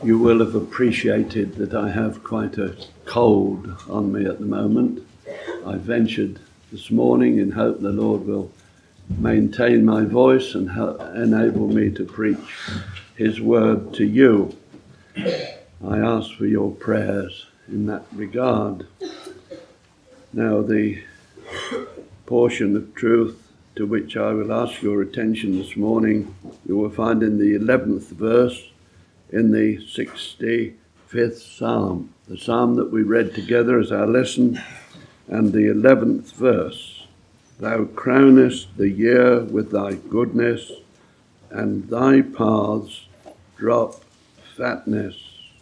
You will have appreciated that I have quite a cold on me at the moment. I ventured this morning in hope the Lord will maintain my voice and enable me to preach his word to you. I ask for your prayers in that regard. Now, the portion of truth to which I will ask your attention this morning, you will find in the 11th verse in the 65th Psalm, the psalm that we read together as our lesson, and the 11th verse. Thou crownest the year with thy goodness, and thy paths drop fatness.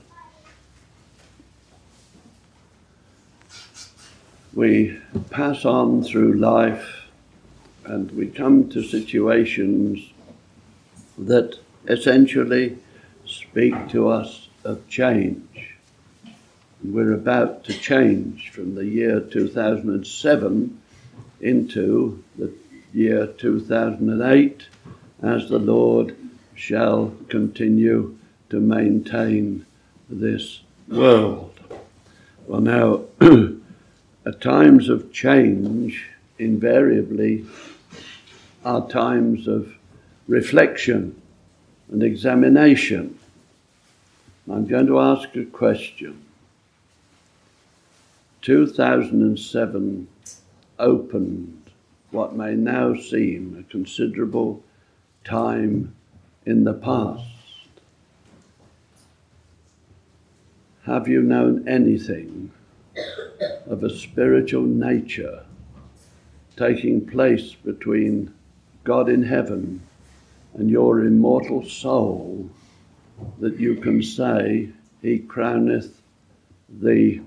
We pass on through life and we come to situations that essentially speak to us of change. We're about to change from the year 2007 into the year 2008 as the Lord shall continue to maintain this world. Well, now, at times of change, invariably, are times of reflection and examination. I'm going to ask a question. 2007 opened what may now seem a considerable time in the past. Have you known anything of a spiritual nature taking place between God in heaven and your immortal soul, that you can say, He crowneth the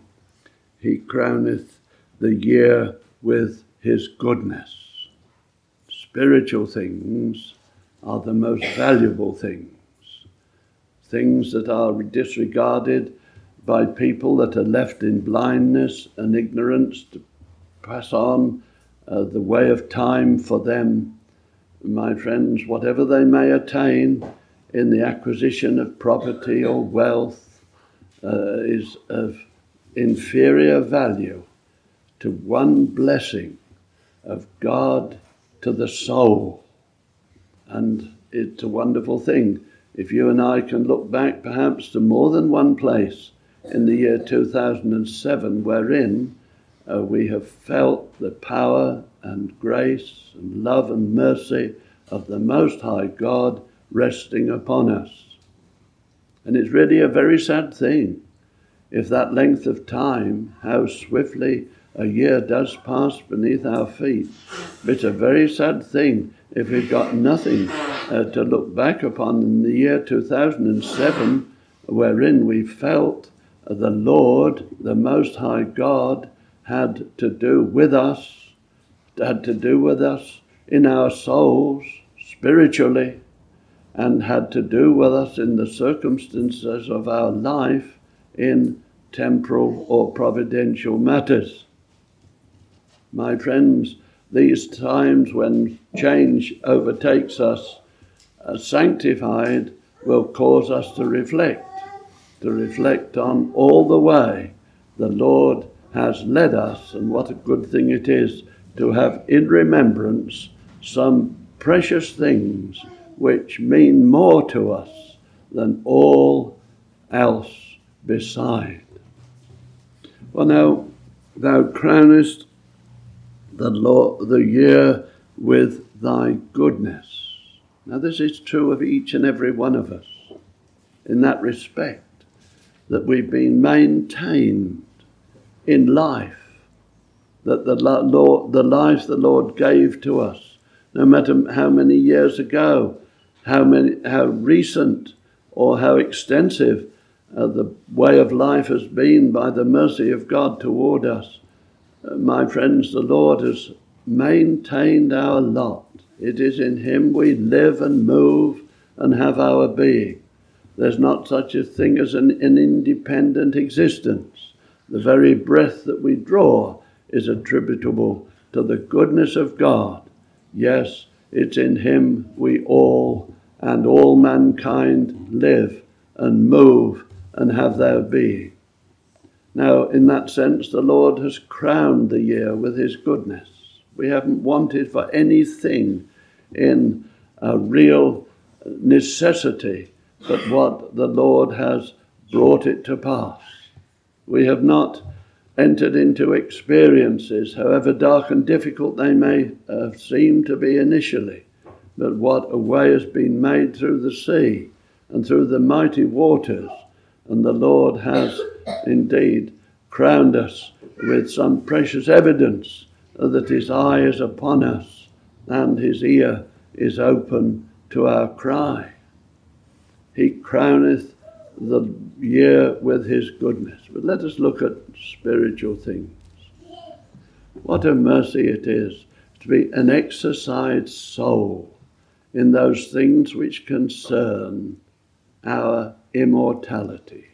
year with his goodness? Spiritual things are the most valuable things. Things that are disregarded by people that are left in blindness and ignorance to pass on the way of time for them. My friends, whatever they may attain in the acquisition of property or wealth is of inferior value to one blessing of God to the soul. And it's a wonderful thing if you and I can look back perhaps to more than one place in the year 2007 wherein we have felt the power and grace and love and mercy of the Most High God resting upon us. And it's really a very sad thing if that length of time, how swiftly a year does pass beneath our feet. It's a very sad thing if we've got nothing to look back upon in the year 2007 wherein we felt the Lord, the Most High God, had to do with us in our souls spiritually, and had to do with us in the circumstances of our life in temporal or providential matters. My friends, these times when change overtakes us, sanctified, will cause us to reflect on all the way the Lord has led us, and what a good thing it is to have in remembrance some precious things which mean more to us than all else beside. Well, now, thou crownest the year with thy goodness. Now, this is true of each and every one of us in that respect, that we've been maintained in life, that the life the Lord gave to us, no matter how many years ago, how recent or how extensive the way of life has been by the mercy of God toward us. My friends, the Lord has maintained our lot. It is in him we live and move and have our being. There's not such a thing as an independent existence. The very breath that we draw is attributable to the goodness of God. Yes, it's in him we all and all mankind live and move and have their being. Now, in that sense, the Lord has crowned the year with his goodness. We haven't wanted for anything in a real necessity, but what the Lord has brought it to pass. We have not entered into experiences, however dark and difficult they may seem to be initially, but what a way has been made through the sea and through the mighty waters, and the Lord has indeed crowned us with some precious evidence that his eye is upon us and his ear is open to our cry. He crowneth the year with his goodness. But let us look at spiritual things. What a mercy it is to be an exercised soul in those things which concern our immortality.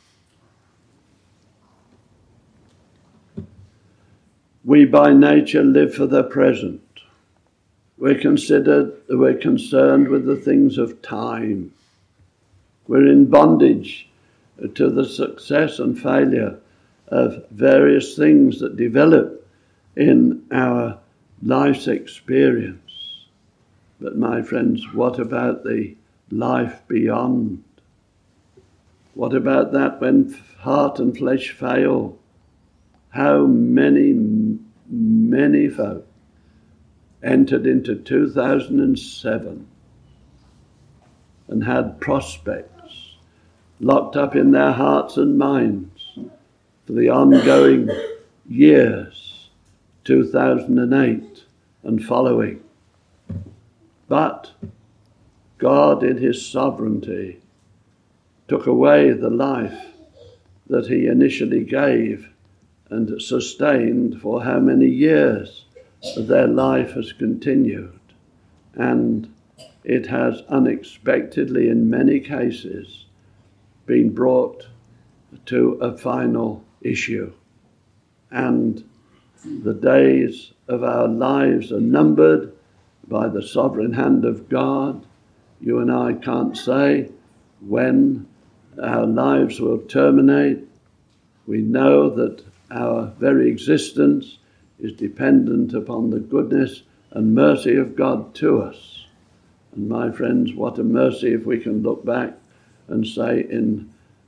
We by nature live for the present. We're concerned with the things of time. We're in bondage to the success and failure of various things that develop in our life's experience. But my friends, what about the life beyond? What about that when heart and flesh fail? How many folk entered into 2007 and had prospects locked up in their hearts and minds for the ongoing years, 2008 and following. But God in his sovereignty took away the life that he initially gave and sustained for how many years their life has continued. And it has unexpectedly, in many cases, been brought to a final issue. And the days of our lives are numbered by the sovereign hand of God. You and I can't say when our lives will terminate. We know that our very existence is dependent upon the goodness and mercy of God to us. And my friends, what a mercy if we can look back and say in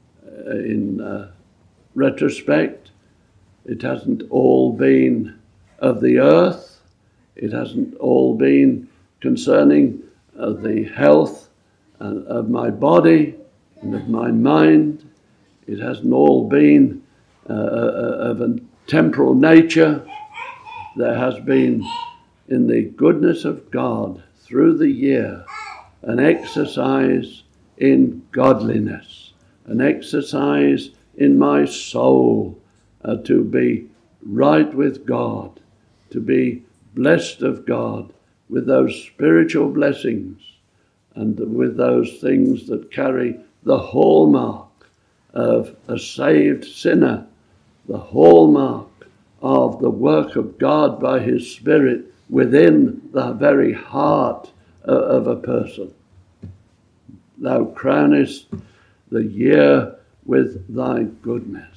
retrospect, it hasn't all been of the earth. It hasn't all been concerning the health of my body and of my mind. It hasn't all been of a temporal nature. There has been, in the goodness of God, through the year, an exercise in godliness, an exercise in my soul to be right with God, to be blessed of God with those spiritual blessings and with those things that carry the hallmark of a saved sinner, the hallmark of the work of God by his Spirit within the very heart of a person. Thou crownest the year with thy goodness.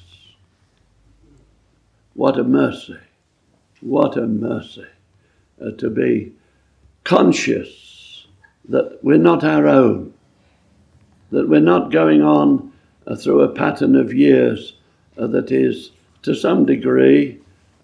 What a mercy, what a mercy to be conscious that we're not our own, that we're not going on through a pattern of years that is to some degree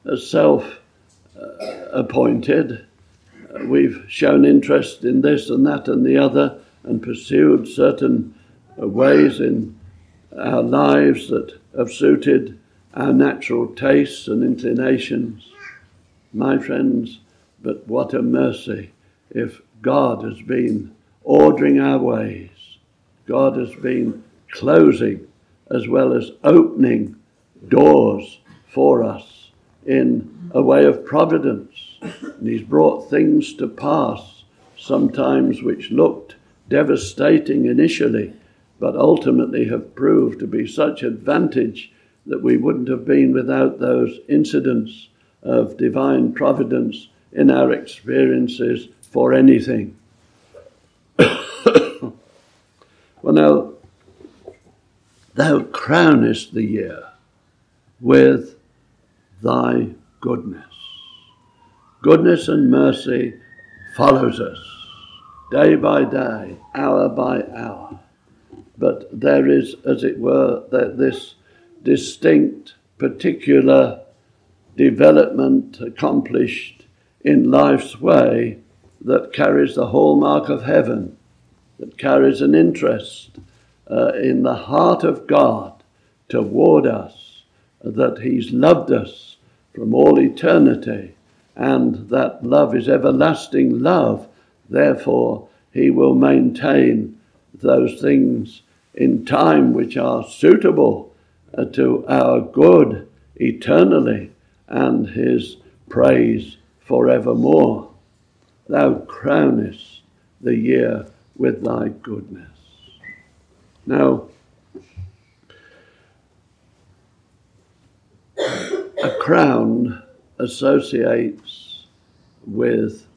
self-appointed. We've shown interest in this and that and the other and pursued certain ways in our lives that have suited our natural tastes and inclinations. My friends, but what a mercy if God has been ordering our ways. God has been closing as well as opening doors for us in a way of providence. And he's brought things to pass, sometimes which looked devastating initially, but ultimately have proved to be such advantage that we wouldn't have been without those incidents of divine providence in our experiences for anything. Well, now, Thou crownest the year with thy goodness. Goodness and mercy follows us day by day, hour by hour. But there is, as it were, this distinct, particular development accomplished in life's way that carries the hallmark of heaven, that carries an interest in the heart of God toward us, that he's loved us from all eternity, and that love is everlasting love. Therefore, he will maintain those things in time which are suitable to our good eternally, and his praise forevermore. Thou crownest the year with thy goodness. Now, a crown associates with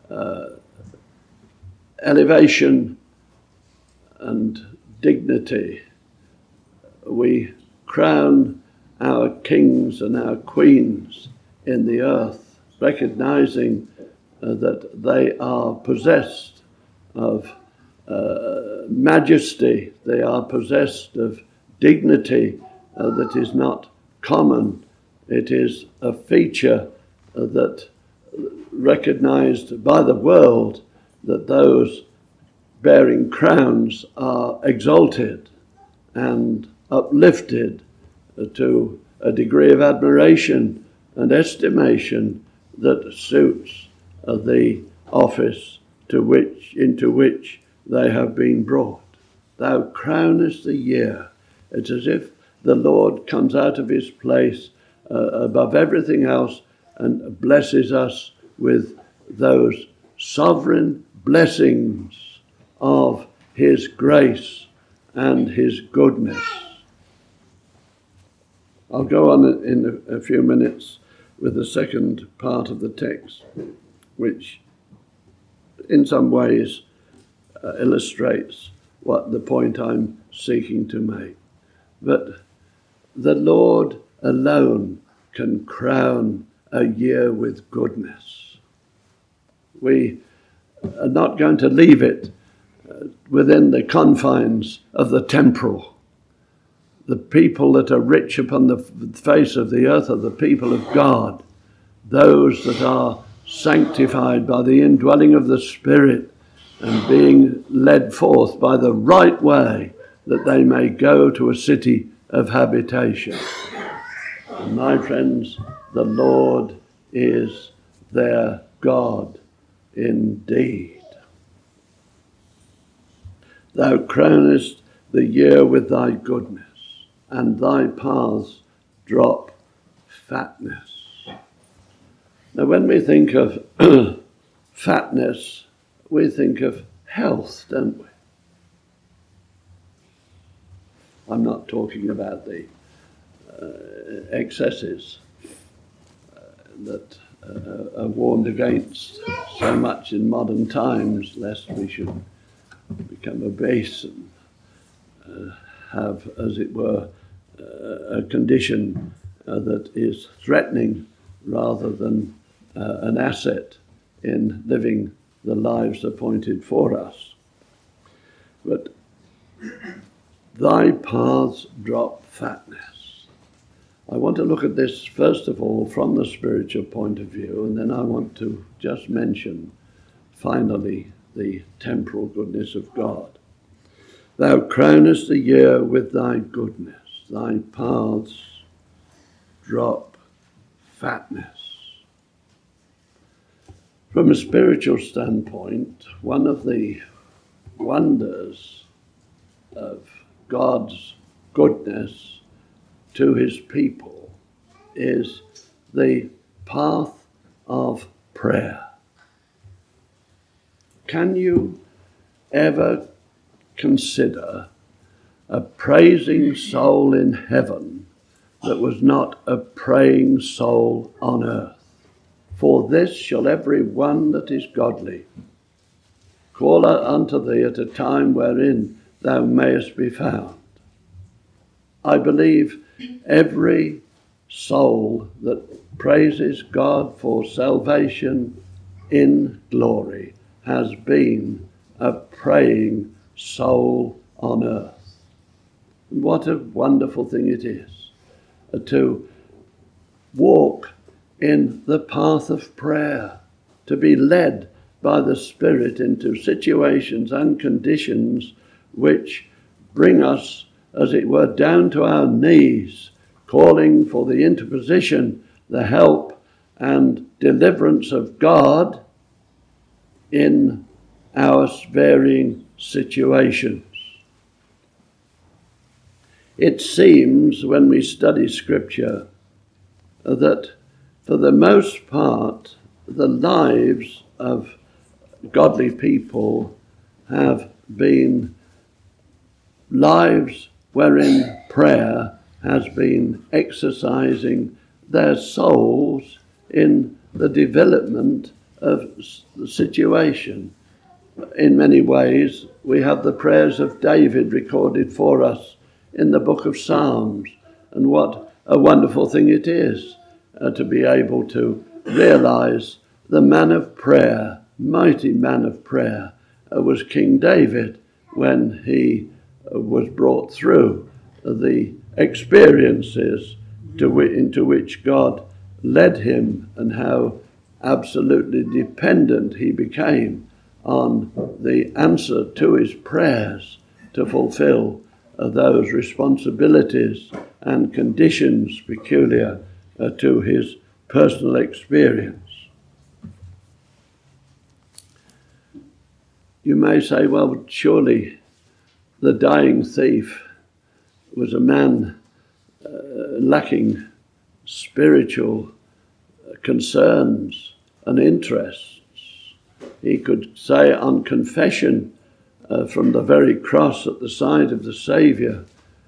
elevation and dignity. We crown our kings and our queens in the earth, recognizing that they are possessed of majesty, they are possessed of dignity that is not common. It is a feature that recognized by the world, that those bearing crowns are exalted and uplifted to a degree of admiration and estimation that suits the office into which they have been brought. Thou crownest the year. It's as if the Lord comes out of his place above everything else and blesses us with those sovereign blessings of his grace and his goodness. I'll go on in a few minutes with the second part of the text, which in some ways illustrates what the point I'm seeking to make. But the Lord alone can crown a year with goodness. We are not going to leave it within the confines of the temporal. The people that are rich upon the face of the earth are the people of God, those that are sanctified by the indwelling of the Spirit and being led forth by the right way, that they may go to a city of habitation. And my friends, the Lord is their God indeed. Thou crownest the year with thy goodness, and thy paths drop fatness. Now, when we think of fatness, we think of health, don't we? I'm not talking about the excesses that are warned against so much in modern times, lest we should become obese and have, as it were, a condition that is threatening rather than an asset in living the lives appointed for us. But thy paths drop fatness. I want to look at this first of all from the spiritual point of view, and then I want to just mention finally the temporal goodness of God. Thou crownest the year with thy goodness, thy paths drop fatness. From a spiritual standpoint, one of the wonders of God's goodness to his people is the path of prayer. Can you ever consider a praising soul in heaven that was not a praying soul on earth? For this shall every one that is godly call unto thee at a time wherein thou mayest be found. I believe every soul that praises God for salvation in glory has been a praying soul on earth. And what a wonderful thing it is to walk in the path of prayer, to be led by the Spirit into situations and conditions which bring us, as it were, down to our knees, calling for the interposition, the help and deliverance of God in our varying situations. It seems, when we study Scripture, that for the most part, the lives of godly people have been lives wherein prayer has been exercising their souls in the development of the situation. In many ways, we have the prayers of David recorded for us in the book of Psalms, and what a wonderful thing it is to be able to realize the man of prayer, mighty man of prayer, was King David when he was brought through the experiences into which God led him, and how absolutely dependent he became on the answer to his prayers to fulfill those responsibilities and conditions peculiar to his personal experience. You may say, well, surely the dying thief was a man lacking spiritual concerns and interests. He could say on confession from the very cross at the side of the Saviour,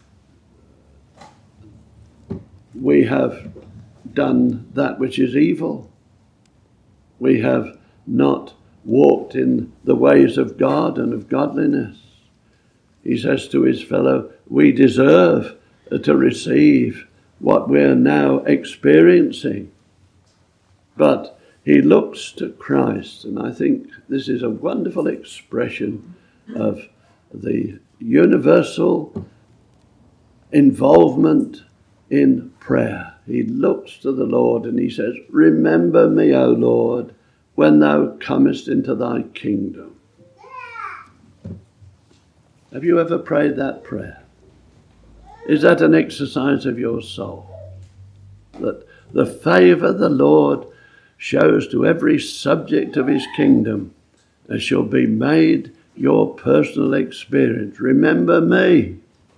we have done that which is evil. We have not walked in the ways of God and of godliness. He says to his fellow, we deserve to receive what we're now experiencing. But he looks to Christ, and I think this is a wonderful expression of the universal involvement in prayer. He looks to the Lord and he says, remember me, O Lord, when thou comest into thy kingdom. Have you ever prayed that prayer? Is that an exercise of your soul? That the favour the Lord shows to every subject of his kingdom shall be made your personal experience. Remember me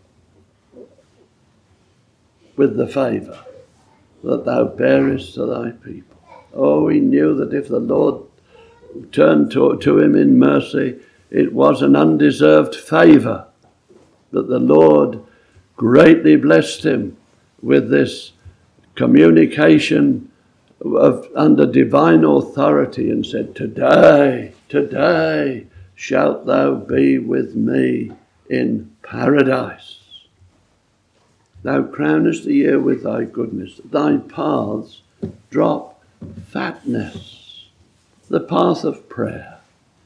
with the favour that thou bearest to thy people. Oh, he knew that if the Lord turned to him in mercy, it was an undeserved favour, that the Lord greatly blessed him with this communication under divine authority, and said, today shalt thou be with me in paradise. Thou crownest the year with thy goodness. Thy paths drop fatness. The path of prayer.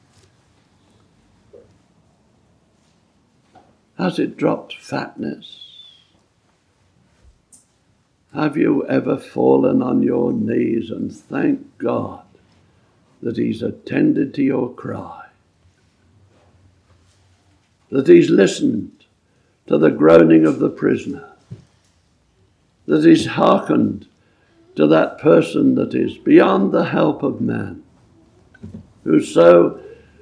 Has it dropped fatness? Have you ever fallen on your knees and thanked God that he's attended to your cry? That he's listened to the groaning of the prisoner? That he's hearkened to that person that is beyond the help of man, who's so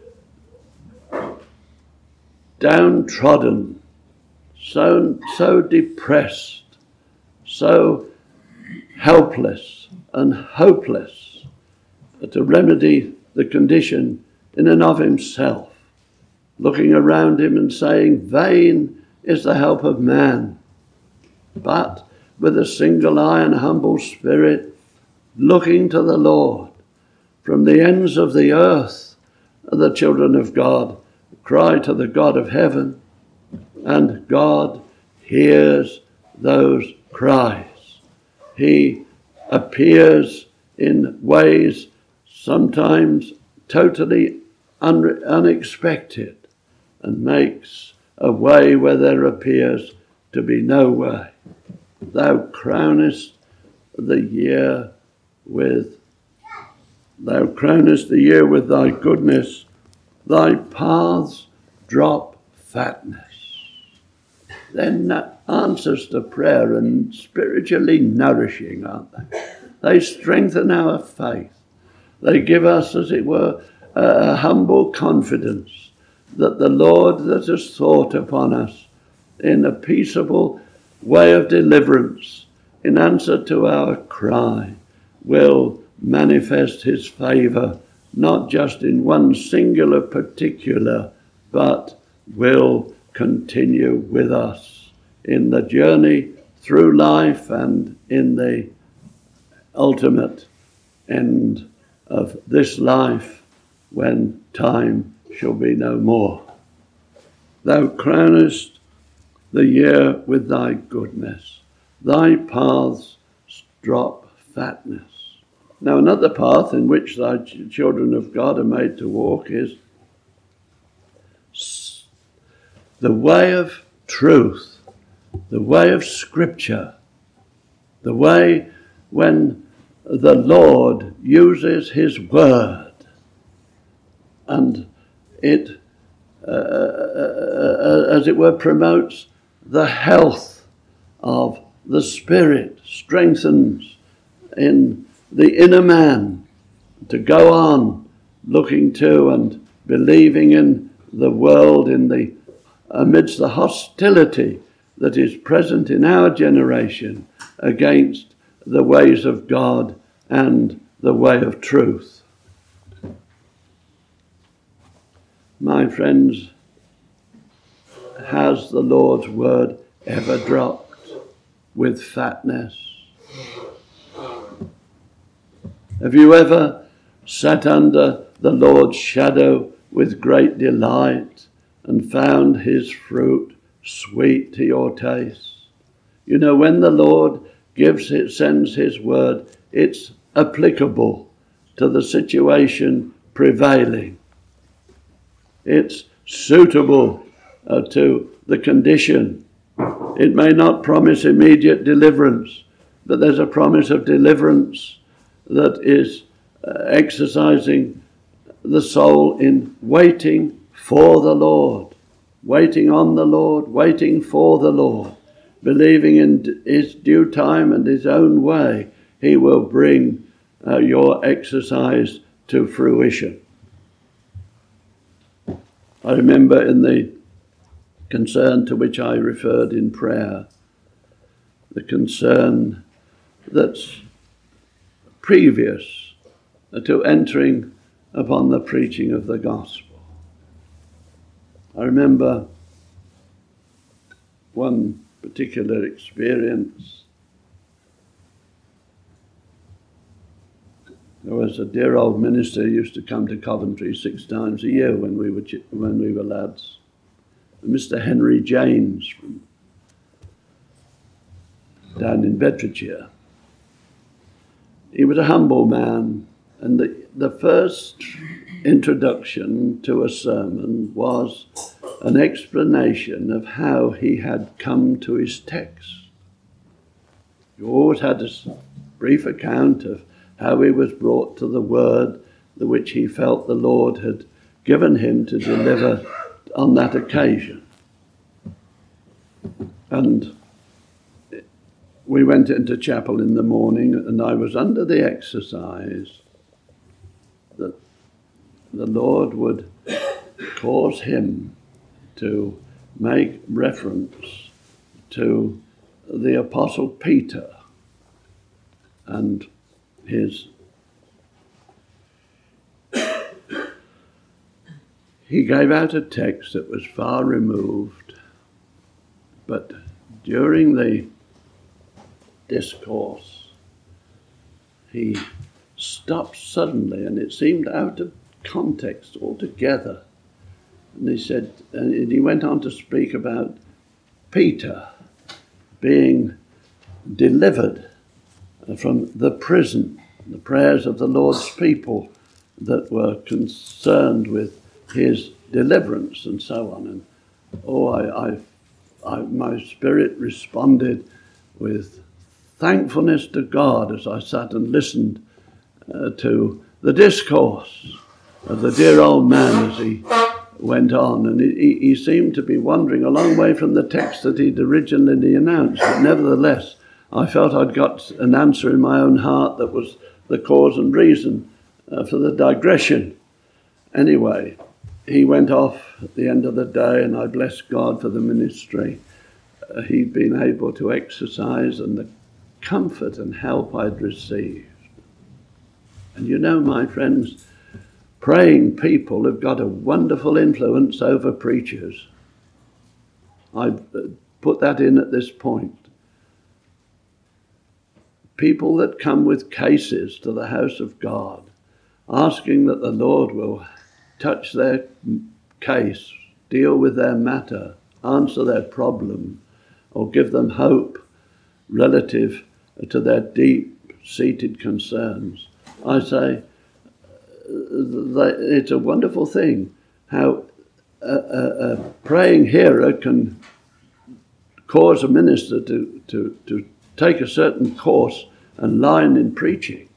downtrodden, so depressed, so helpless and hopeless to remedy the condition in and of himself, looking around him and saying, vain is the help of man. But with a single eye and humble spirit, looking to the Lord from the ends of the earth, the children of God cry to the God of heaven, and God hears those cries. He appears in ways sometimes totally unexpected and makes a way where there appears to be no way. Thou crownest the year with thy goodness. Thy paths drop fatness. Then answers to prayer and spiritually nourishing, aren't they? They strengthen our faith. They give us, as it were, a humble confidence that the Lord that has thought upon us in a peaceable way of deliverance in answer to our cry will manifest his favour, not just in one singular particular, but will continue with us in the journey through life and in the ultimate end of this life when time shall be no more. Thou crownest the year with thy goodness. Thy paths drop fatness. Now another path in which thy children of God are made to walk is the way of truth, the way of Scripture, the way when the Lord uses his word and it, as it were, promotes the health of the spirit, strengthens in the inner man to go on looking to and believing in the world amidst the hostility that is present in our generation against the ways of God and the way of truth. My friends, has the Lord's word ever dropped with fatness? Have you ever sat under the Lord's shadow with great delight and found his fruit sweet to your taste? You know, when the Lord sends his word, it's applicable to the situation prevailing. It's suitable to the condition. It may not promise immediate deliverance, but there's a promise of deliverance that is exercising the soul in waiting for the Lord, waiting on the Lord, waiting for the Lord, believing in his due time and his own way, he will bring your exercise to fruition. I remember in the concern to which I referred in prayer, the concern that's previous to entering upon the preaching of the gospel. I remember one particular experience. There was a dear old minister who used to come to Coventry 6 times a year when we were lads. Mr. Henry James from down in Bedfordshire. He was a humble man, and the first introduction to a sermon was an explanation of how he had come to his text. He always had a brief account of how he was brought to the word which he felt the Lord had given him to deliver on that occasion. And we went into chapel in the morning, and I was under the exercise that the Lord would cause him to make reference to the Apostle Peter and he gave out a text that was far removed, but during the discourse he stopped suddenly, and it seemed out of context altogether. And he went on to speak about Peter being delivered from the prison, the prayers of the Lord's people that were concerned with his deliverance and so on. And my spirit responded with thankfulness to God as I sat and listened to the discourse of the dear old man as he went on. And he seemed to be wandering a long way from the text that he'd originally announced. But nevertheless, I felt I'd got an answer in my own heart that was the cause and reason for the digression. Anyway, he went off at the end of the day, and I bless God for the ministry he'd been able to exercise and the comfort and help I'd received. And you know, my friends, praying people have got a wonderful influence over preachers. I've put that in at this point. People that come with cases to the house of God, asking that the Lord will touch their case, deal with their matter, answer their problem, or give them hope relative to their deep-seated concerns. I say it's a wonderful thing how a praying hearer can cause a minister to take a certain course and line in preaching.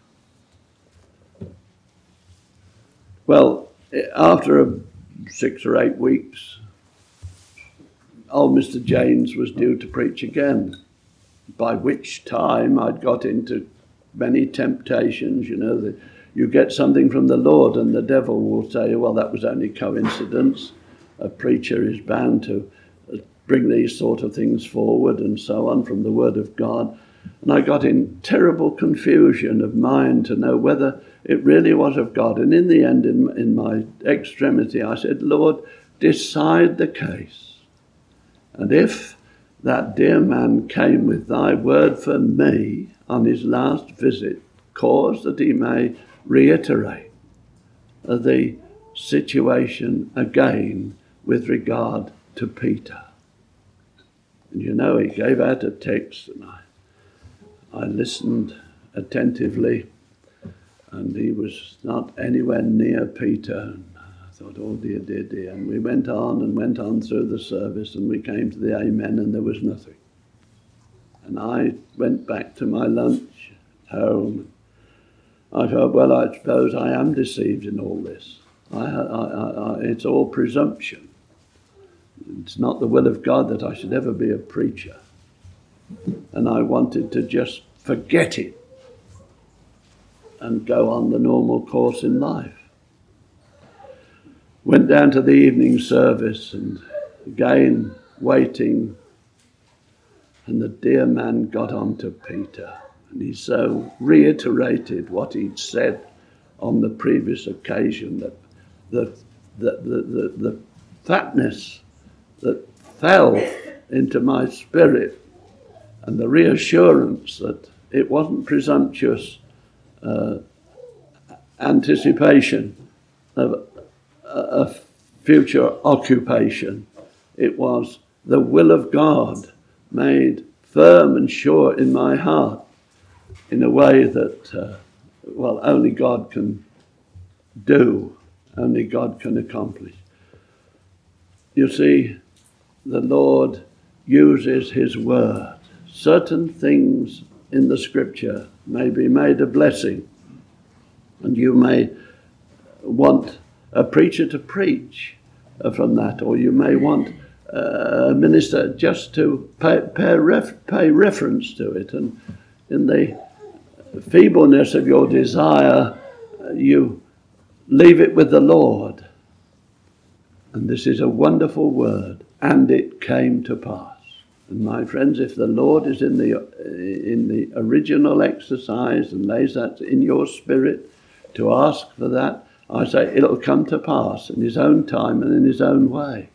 Well, after 6 or 8 weeks, old Mr. James was due to preach again, by which time I'd got into many temptations. You know, that you get something from the Lord and the devil will say, well, that was only coincidence. A preacher is bound to bring these sort of things forward and so on from the Word of God. And I got in terrible confusion of mind to know whether it really was of God. And in the end, in my extremity, I said, Lord, decide the case. And if that dear man came with thy word for me on his last visit, cause that he may reiterate the situation again with regard to Peter. And you know, he gave out a text, and I listened attentively, and he was not anywhere near Peter. And I thought, oh dear, dear, dear. And we went on through the service, and we came to the amen, and there was nothing. And I went back to my lunch home. I thought, well, I suppose I am deceived in all this. It's all presumption. It's not the will of God that I should ever be a preacher. And I wanted to just forget it and go on the normal course in life. Went down to the evening service and again waiting, and the dear man got on to Peter, and he so reiterated what he'd said on the previous occasion, that the fatness that fell into my spirit and the reassurance that it wasn't presumptuous anticipation of a future occupation. It was the will of God made firm and sure in my heart in a way that, only God can do, only God can accomplish. You see, the Lord uses his word. Certain things in the scripture may be made a blessing, and you may want a preacher to preach from that, or you may want a minister just to pay reference to it, and in the feebleness of your desire, you leave it with the Lord. And this is a wonderful word, and it came to pass. And my friends, if the Lord is in the original exercise and lays that in your spirit to ask for that, I say it'll come to pass in his own time and in his own way.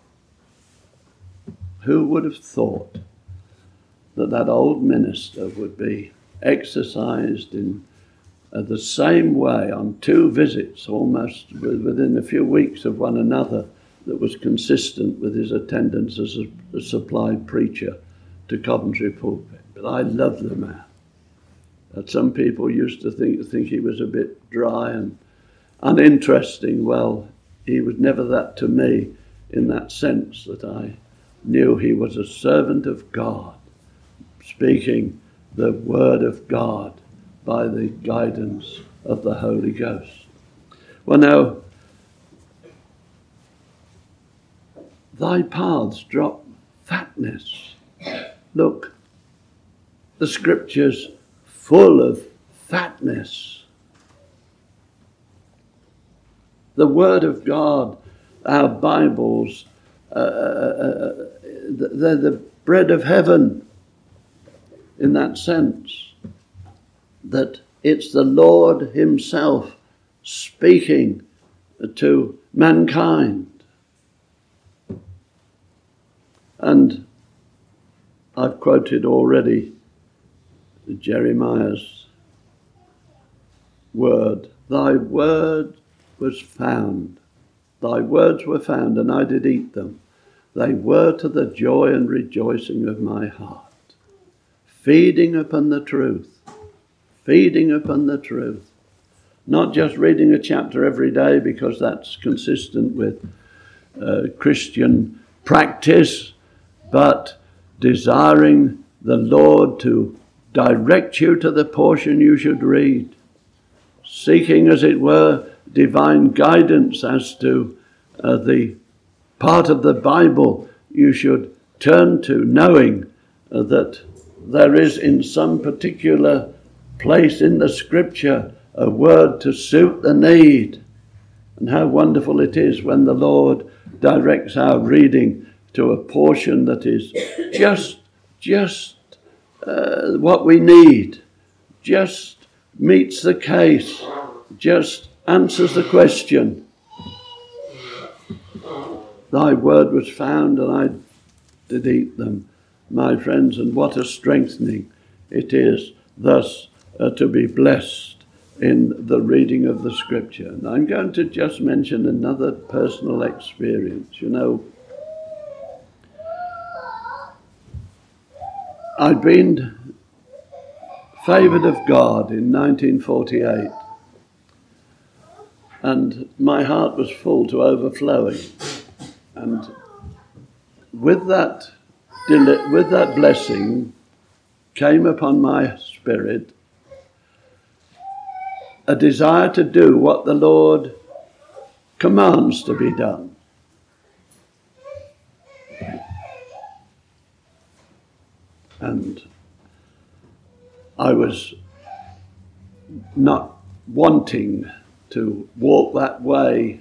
Who would have thought that old minister would be exercised in the same way on 2 visits, almost within a few weeks of one another, that was consistent with his attendance as a supplied preacher to Coventry pulpit. But I love the man. Some people used to think he was a bit dry and uninteresting. Well, he was never that to me, in that sense that I knew he was a servant of God, speaking the word of God by the guidance of the Holy Ghost. Well, now, thy paths drop fatness. Look, the scripture's full of fatness. The word of God, our Bibles, they're the bread of heaven, in that sense, that it's the Lord himself speaking to mankind. And I've quoted already Jeremiah's word. Thy word was found. Thy words were found, and I did eat them. They were to the joy and rejoicing of my heart. Feeding upon the truth. Feeding upon the truth. Not just reading a chapter every day because that's consistent with Christian practice, but desiring the Lord to direct you to the portion you should read, seeking, as it were, divine guidance as to the part of the Bible you should turn to, knowing that there is in some particular place in the scripture a word to suit the need. And how wonderful it is when the Lord directs our reading to a portion that is just what we need, just meets the case, just answers the question. Thy word was found, and I did eat them, my friends, and what a strengthening it is thus to be blessed in the reading of the scripture. And I'm going to just mention another personal experience. You know, I'd been favoured of God in 1948, and my heart was full to overflowing. And with that blessing came upon my spirit a desire to do what the Lord commands to be done. And I was not wanting to walk that way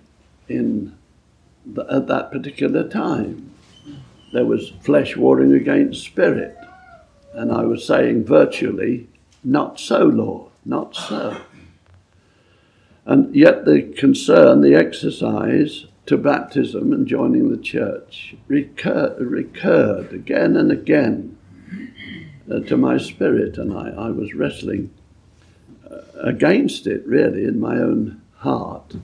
at that particular time. There was flesh warring against spirit. And I was saying virtually, not so, Lord, not so. And yet the concern, the exercise to baptism and joining the church recurred again and again to my spirit, and I was wrestling against it really in my own heart.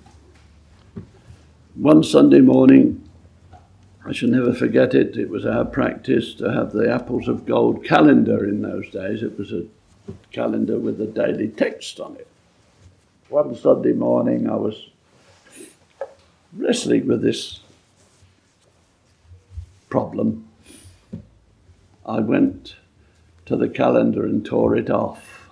One Sunday morning, I shall never forget it, it was our practice to have the Apples of Gold calendar in those days. It was a calendar with a daily text on it. One Sunday morning I was wrestling with this problem. I went to the calendar and tore it off.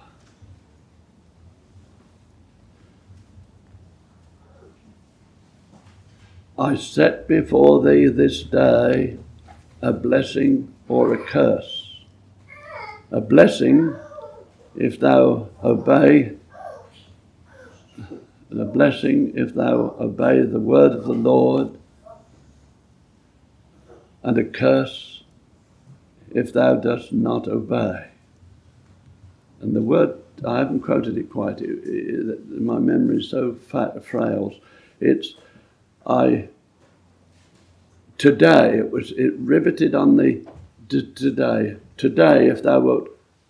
I set before thee this day a blessing or a curse. A blessing if thou obey, and a blessing if thou obey the word of the Lord, and a curse if thou dost not obey. And the word, I haven't quoted it quite, my memory is so frail. Today, it riveted on the today. Today, if thou wilt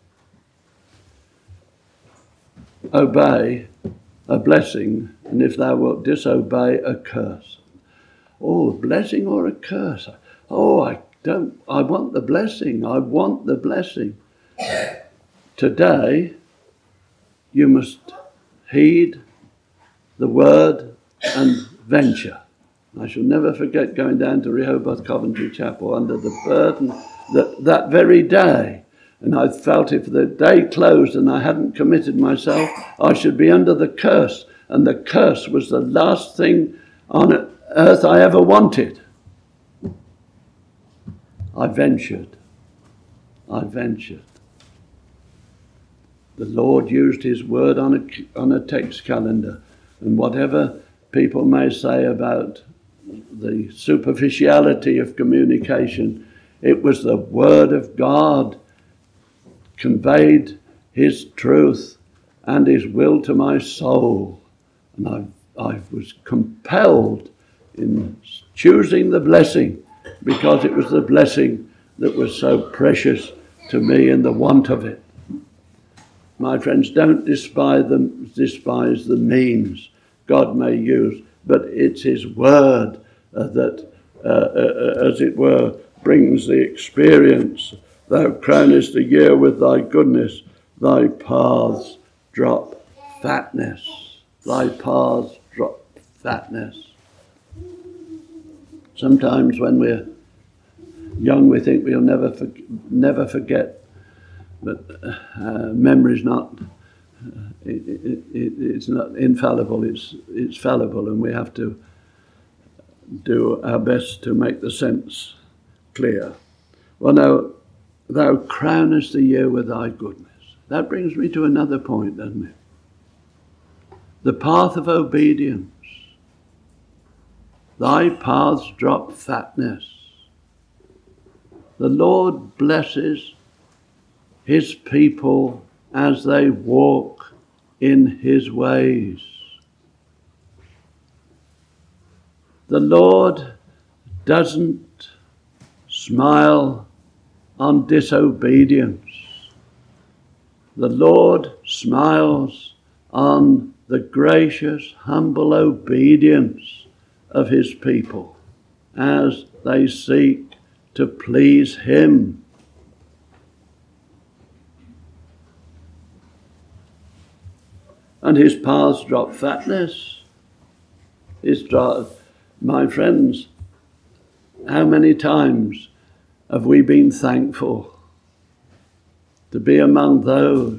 obey, a blessing, and if thou wilt disobey, a curse. Oh, a blessing or a curse? Oh, I want the blessing. I want the blessing. Today, you must heed the word and venture. I shall never forget going down to Rehoboth Coventry Chapel under the burden that very day. And I felt if the day closed and I hadn't committed myself, I should be under the curse. And the curse was the last thing on earth I ever wanted. I ventured. The Lord used his word on a text calendar. And whatever people may say about the superficiality of communication, it was the word of God conveyed his truth and his will to my soul. And I was compelled in choosing the blessing because it was the blessing that was so precious to me in the want of it. My friends, don't despise the means God may use, but it's his word that, as it were, brings the experience. Thou crownest the year with thy goodness, thy paths drop fatness. Thy paths drop fatness. Sometimes when we're young, we think we'll never forget, but memory's not. It's not infallible. It's fallible, and we have to do our best to make the sense clear. Well, now, thou crownest the year with thy goodness. That brings me to another point, doesn't it? The path of obedience. Thy paths drop fatness. The Lord blesses his people as they walk in his ways. The Lord doesn't smile on disobedience. The Lord smiles on the gracious, humble obedience of his people as they seek to please him. And his paths drop fatness. My friends, how many times have we been thankful to be among those?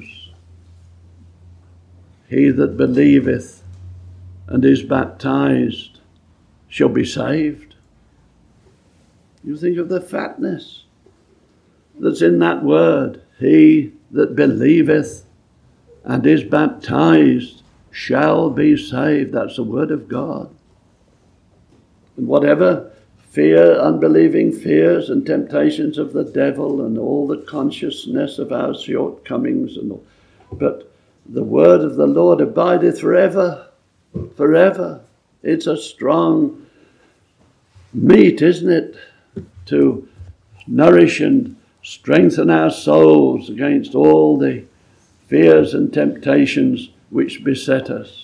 He that believeth and is baptized shall be saved. You think of the fatness that's in that word. He that believeth and is baptized shall be saved. That's the word of God. And whatever fear, unbelieving fears and temptations of the devil and all the consciousness of our shortcomings and all, but the word of the Lord abideth forever. Forever. It's a strong meat, isn't it, to nourish and strengthen our souls against all the fears and temptations which beset us.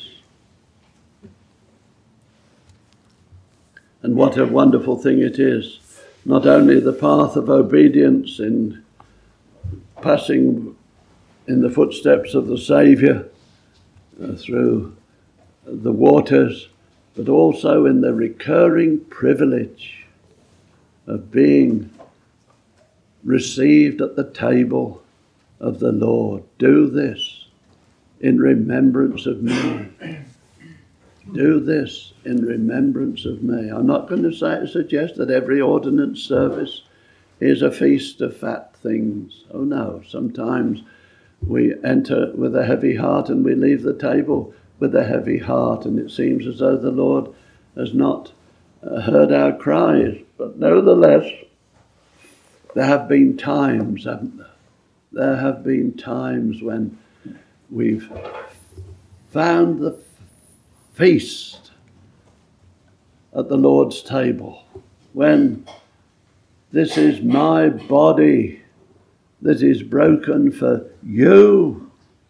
And what a wonderful thing it is, not only the path of obedience in passing in the footsteps of the Saviour through the waters, but also in the recurring privilege of being received at the table of the Lord. Do this in remembrance of me. Do this in remembrance of me. I'm not going to suggest that every ordinance service is a feast of fat things. Oh no, sometimes we enter with a heavy heart and we leave the table with a heavy heart, and it seems as though the Lord has not heard our cries. But nevertheless, there have been times, haven't there? There have been times when we've found the feast at the Lord's table, when this is my body that is broken for you.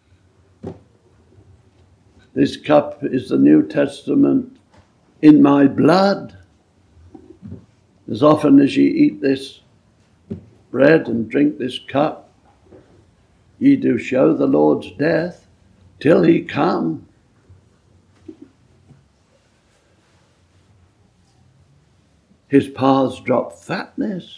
This cup is the New Testament in my blood. As often as ye eat this bread and drink this cup, ye do show the Lord's death till he come. His paths drop fatness.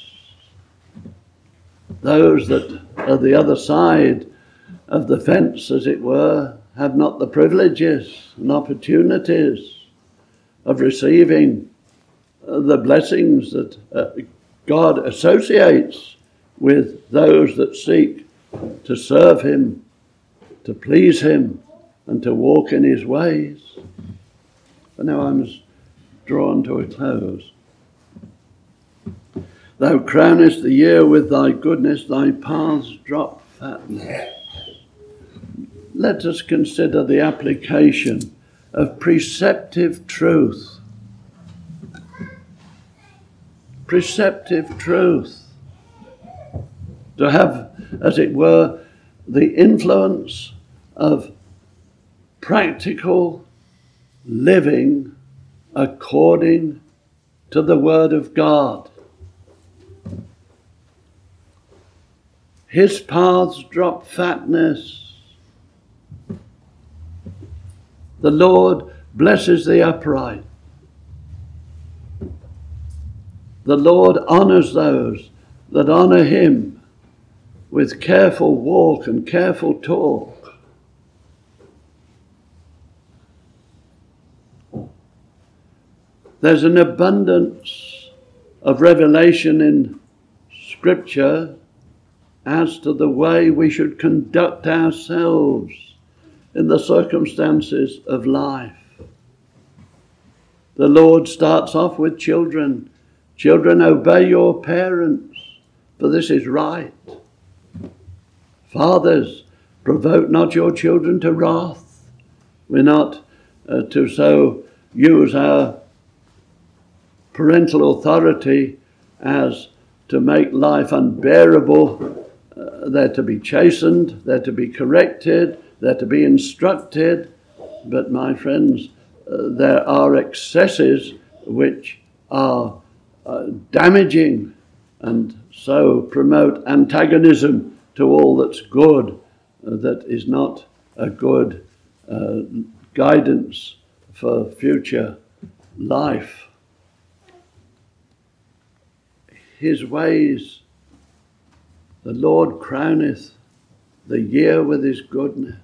Those that are the other side of the fence, as it were, have not the privileges and opportunities of receiving the blessings that God associates with those that seek to serve him, to please him, and to walk in his ways. But now I must draw to a close. Thou crownest the year with thy goodness, thy paths drop fatness. Let us consider the application of preceptive truth. Preceptive truth. To have, as it were, the influence of practical living according to the Word of God. His paths drop fatness. The Lord blesses the upright. The Lord honors those that honor him with careful walk and careful talk. There's an abundance of revelation in Scripture as to the way we should conduct ourselves in the circumstances of life. The Lord starts off with children. Children, obey your parents, for this is right. Fathers, provoke not your children to wrath. We're not to so use our parental authority as to make life unbearable. They're to be chastened, they're to be corrected, they're to be instructed. But my friends, there are excesses which are damaging and so promote antagonism to all that's good, that is not a good guidance for future life. His ways, the Lord crowneth the year with his goodness,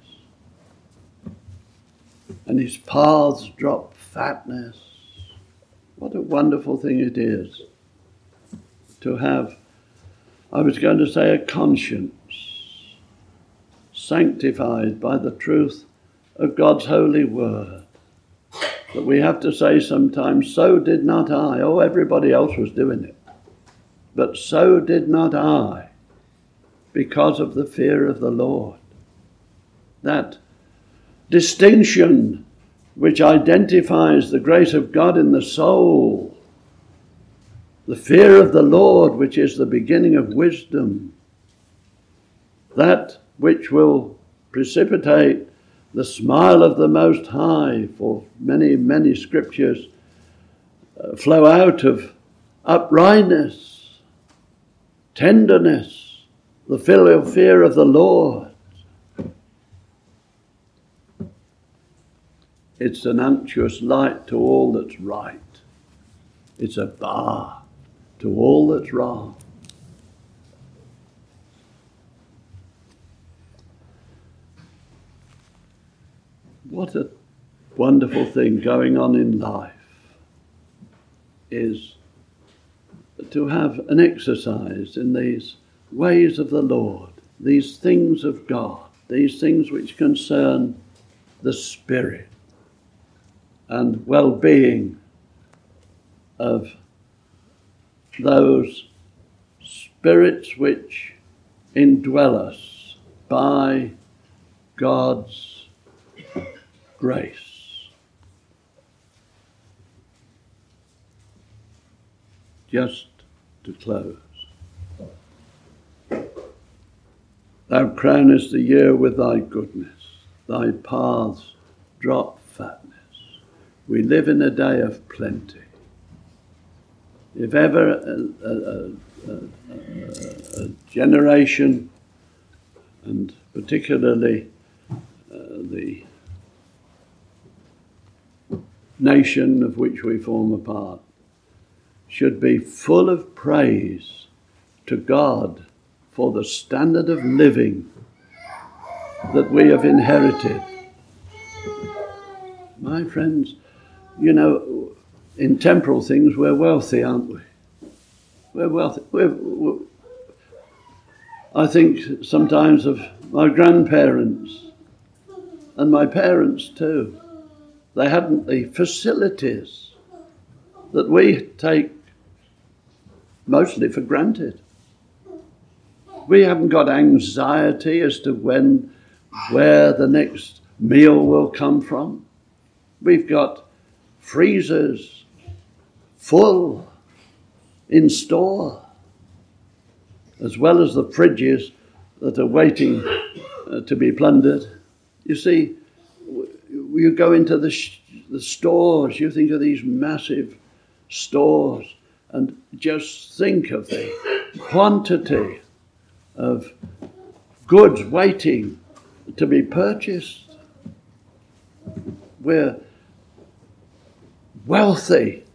and his paths drop fatness. What a wonderful thing it is to have, I was going to say, a conscience sanctified by the truth of God's holy word. But we have to say sometimes, so did not I. Oh, everybody else was doing it. But so did not I, because of the fear of the Lord. That distinction which identifies the grace of God in the soul, the fear of the Lord, which is the beginning of wisdom, that which will precipitate the smile of the Most High, for many, many scriptures flow out of uprightness, tenderness, the filial fear of the Lord. It's an unctuous light to all that's right. It's a bar to all that's wrong. What a wonderful thing going on in life is to have an exercise in these ways of the Lord, these things of God, these things which concern the spirit and well-being of those spirits which indwell us by God's grace. Just to close. Thou crownest the year with thy goodness. Thy paths drop fatness. We live in a day of plenty. If ever a generation, and particularly the nation of which we form a part, should be full of praise to God for the standard of living that we have inherited. My friends, you know, in temporal things we're wealthy, aren't we? We're wealthy. I think sometimes of my grandparents and my parents too. They hadn't the facilities that we take mostly for granted. We haven't got anxiety as to where the next meal will come from. We've got freezers full in store, as well as the fridges that are waiting to be plundered. You see, you go into the stores, you think of these massive stores, and just think of the quantity of goods waiting to be purchased. We're wealthy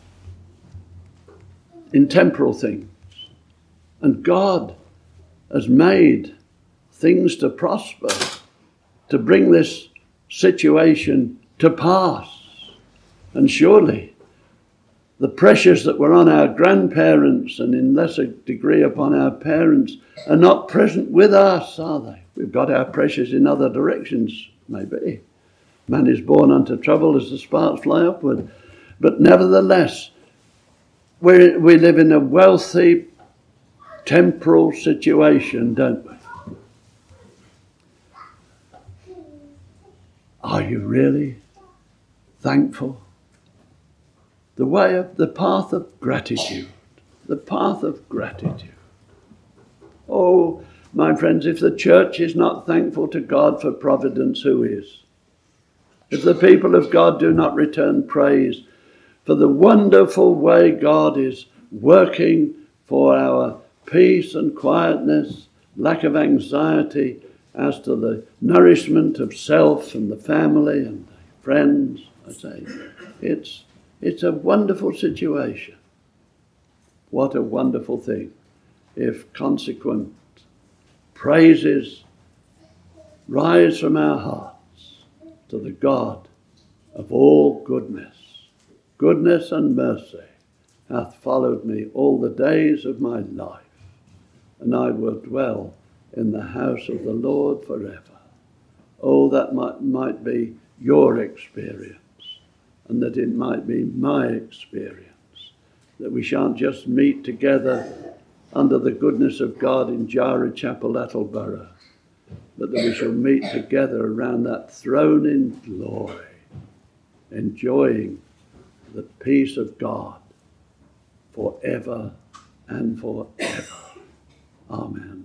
in temporal things, and God has made things to prosper, to bring this situation to pass. And surely the pressures that were on our grandparents and in lesser degree upon our parents are not present with us, are they? We've got our pressures in other directions, maybe. Man is born unto trouble as the sparks fly upward. But nevertheless, we live in a wealthy temporal situation, don't we? Are you really thankful? The path of gratitude. The path of gratitude. Oh, my friends, if the church is not thankful to God for providence, who is? If the people of God do not return praise for the wonderful way God is working for our peace and quietness, lack of anxiety as to the nourishment of self and the family and the friends, I say, it's a wonderful situation. What a wonderful thing if consequent praises rise from our hearts to the God of all goodness. Goodness and mercy hath followed me all the days of my life, and I will dwell in the house of the Lord forever. Oh, that might be your experience, and that it might be my experience, that we shan't just meet together under the goodness of God in Jara Chapel, Attleborough, but that we shall meet together around that throne in glory, enjoying the peace of God forever and forever. Amen.